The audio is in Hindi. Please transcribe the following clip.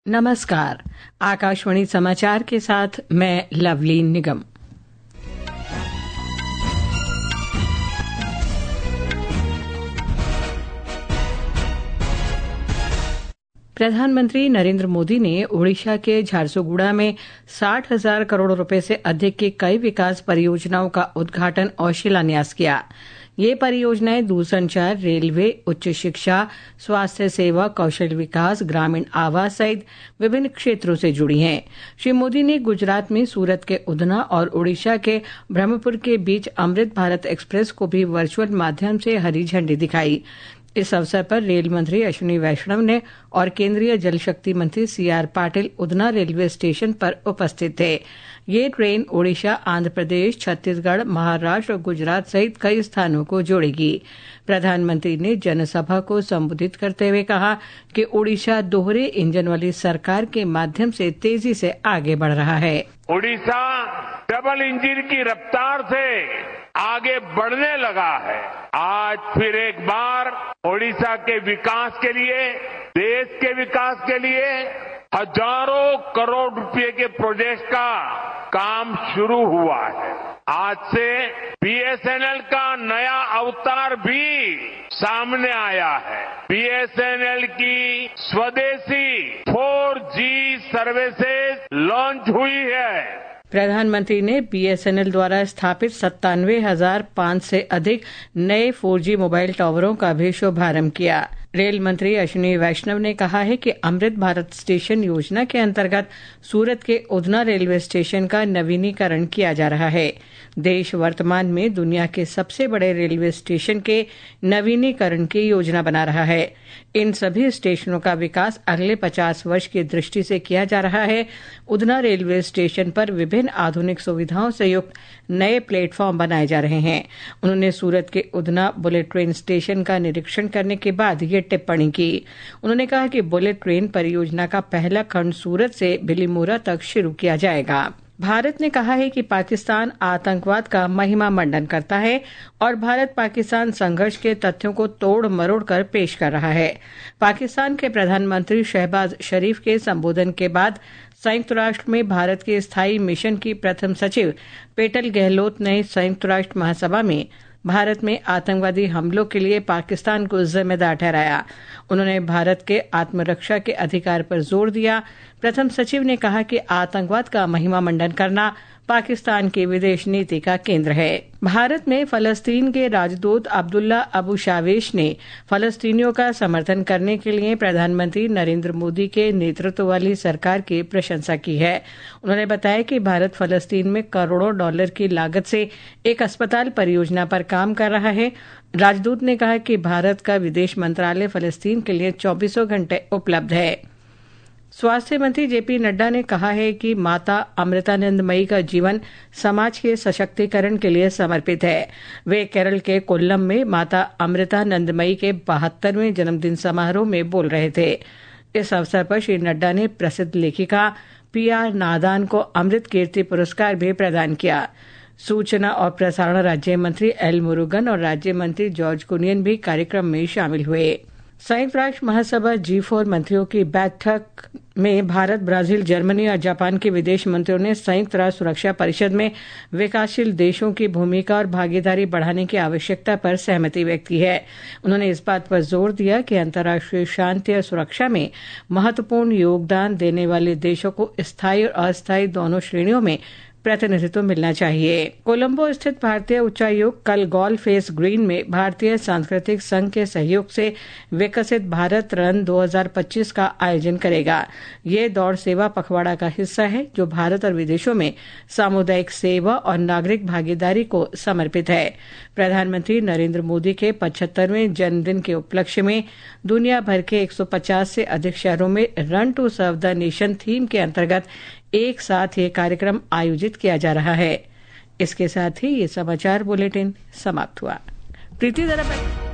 नमस्कार। आकाशवाणी समाचार के साथ मैं लवलीन निगम। प्रधानमंत्री नरेंद्र मोदी ने ओडिशा के झारसुगुड़ा में 60,000 करोड़ रुपए से अधिक की कई विकास परियोजनाओं का उद्घाटन और शिलान्यास किया। ये परियोजनाएं दूरसंचार, रेलवे, उच्च शिक्षा, स्वास्थ्य सेवा, कौशल विकास, ग्रामीण आवास सहित विभिन्न क्षेत्रों से जुड़ी हैं। श्री मोदी ने गुजरात में सूरत के उधना और ओडिशा के ब्रह्मपुर के बीच अमृत भारत एक्सप्रेस को भी वर्चुअल माध्यम से हरी झंडी दिखाई। इस अवसर पर रेल मंत्री अश्विनी वैष्णव ने और केंद्रीय जल शक्ति मंत्री C R Patil Udhna railway station पर उपस्थित थे। ये ट्रेन ओडिशा, आंध्र प्रदेश, छत्तीसगढ़, महाराष्ट्र और गुजरात सहित कई स्थानों को जोड़ेगी। प्रधानमंत्री ने जनसभा को संबोधित करते हुए कहा कि ओडिशा दोहरे इंजन वाली सरकार के माध्यम से तेजी से आगे बढ़ रहा है। ओडिशा डबल इंजन की रफ्तार से आगे बढ़ने लगा है। आज फिर एक बार ओडिशा के विकास के लिए, देश के विकास के लिए हजारों करोड़ रुपए के प्रोजेक्ट का काम शुरू हुआ है। आज से बीएसएनएल का नया अवतार भी सामने आया है। बीएसएनएल की स्वदेशी 4G सर्विसेज लॉन्च हुई है। प्रधानमंत्री ने बीएसएनएल द्वारा स्थापित 97,500 से अधिक नए 4G मोबाइल टावरों का भी शुभारंभ किया। रेल मंत्री अश्विनी वैष्णव ने कहा है कि अमृत भारत स्टेशन योजना के अंतर्गत सूरत के उधना रेलवे स्टेशन का नवीनीकरण किया जा रहा है। देश वर्तमान में दुनिया के सबसे बड़े रेलवे स्टेशन के नवीनीकरण की योजना बना रहा है। इन सभी स्टेशनों का विकास अगले 50 वर्ष की दृष्टि से किया जा रहा है। उधना रेलवे स्टेशन पर विभिन्न आधुनिक सुविधाओं से युक्त नए प्लेटफॉर्म बनाए जा रहे हैं। उन्होंने सूरत के उधना बुलेट ट्रेन स्टेशन का निरीक्षण करने के बाद ये टिप्पणी की। उन्होंने कहा कि बुलेट ट्रेन परियोजना का पहला खंड सूरत से बिलीमोरा तक शुरू किया जाएगा। भारत ने कहा है कि पाकिस्तान आतंकवाद का महिमा मंडन करता है और भारत पाकिस्तान संघर्ष के तथ्यों को तोड़ मरोड़ कर पेश कर रहा है। पाकिस्तान के प्रधानमंत्री शहबाज शरीफ के संबोधन के बाद संयुक्त राष्ट्र में भारत के स्थायी मिशन की प्रथम सचिव पेटल गहलोत ने संयुक्त राष्ट्र महासभा में भारत में आतंकवादी हमलों के लिए पाकिस्तान को जिम्मेदार ठहराया। उन्होंने भारत के आत्मरक्षा के अधिकार पर जोर दिया। प्रथम सचिव ने कहा कि आतंकवाद का महिमा मंडन करना पाकिस्तान की विदेश नीति का केंद्र है। भारत में फलस्तीन के राजदूत अब्दुल्ला अबू शावेश ने फलस्तीनियों का समर्थन करने के लिए प्रधानमंत्री नरेंद्र मोदी के नेतृत्व वाली सरकार की प्रशंसा की है। उन्होंने बताया कि भारत फलस्तीन में करोड़ों डॉलर की लागत से एक अस्पताल परियोजना पर काम कर रहा है। राजदूत ने कहा कि भारत का विदेश मंत्रालय फलस्तीन के लिए 24 घंटे उपलब्ध है। स्वास्थ्य मंत्री जेपी नड्डा ने कहा है कि माता अमृतानंदमयी का जीवन समाज के सशक्तिकरण के लिए समर्पित है। वे केरल के कोल्लम में माता अमृतानंदमयी के 72वें जन्मदिन समारोह में बोल रहे थे। इस अवसर पर श्री नड्डा ने प्रसिद्ध लेखिका PR नादान को अमृत कीर्ति पुरस्कार भी प्रदान किया। सूचना और प्रसारण राज्य मंत्री एल मुरुगन और राज्य मंत्री जॉर्ज कुनियन भी कार्यक्रम में शामिल हुए। संयुक्त राष्ट्र महासभा G4 मंत्रियों की बैठक में भारत, ब्राजील, जर्मनी और जापान के विदेश मंत्रियों ने संयुक्त राष्ट्र सुरक्षा परिषद में विकासशील देशों की भूमिका और भागीदारी बढ़ाने की आवश्यकता पर सहमति व्यक्त की है। उन्होंने इस बात पर जोर दिया कि अंतर्राष्ट्रीय शांति और सुरक्षा में महत्वपूर्ण योगदान देने वाले देशों को स्थायी और अस्थायी दोनों श्रेणियों में प्रतिनिधित्व मिलना चाहिए। कोलंबो स्थित भारतीय उच्चायोग कल गॉल फेस ग्रीन में भारतीय सांस्कृतिक संघ के सहयोग से विकसित भारत रन 2025 का आयोजन करेगा। ये दौड़ सेवा पखवाड़ा का हिस्सा है जो भारत और विदेशों में सामुदायिक सेवा और नागरिक भागीदारी को समर्पित है। प्रधानमंत्री नरेंद्र मोदी के 75वें जन्मदिन के उपलक्ष्य में दुनिया भर के 150 से अधिक शहरों में run to serve the nation theme के अंतर्गत एक साथ ये कार्यक्रम आयोजित किया जा रहा है। इसके साथ ही ये समाचार बुलेटिन समाप्त हुआ। प्रीति